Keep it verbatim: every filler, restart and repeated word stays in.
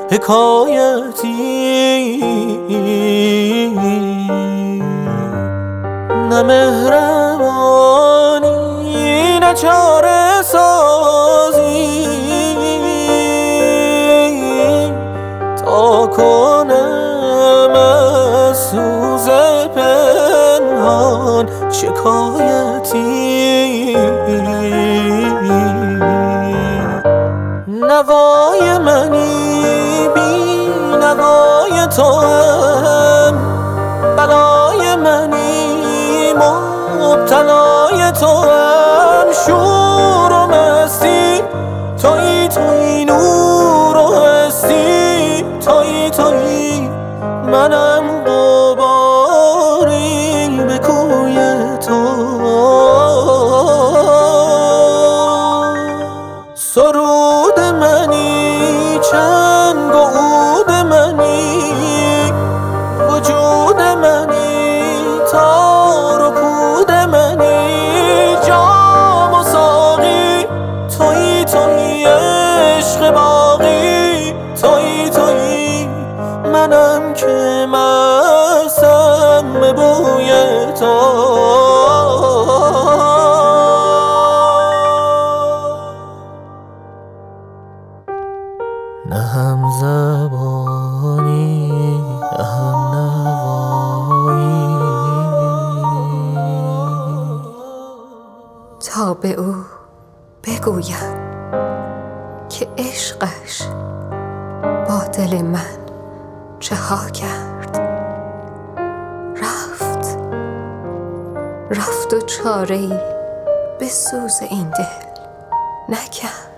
حکایتی، نه مهربانی نه چاره سازی، تا کنم از سوز پنهان شکایتی. نوای منی بی نوای تو هم، بلای منی مبتلای تو هم، شور و مستی تویی تویی، نور و هستی تویی تویی، منم غباری به کوی تو. سرود منی چنگ و عود منی، وجود منی تار و پود منی، جام و ساقی تویی تویی، عشق باقی تویی تویی، منم که مستم به بوی تو. نه هم زبانی نه هم نوایی، تا به او بگویم که عشقش با دل من چه ها کرد. رفت رفت و چاره‌ای به سوز این دل نکرد.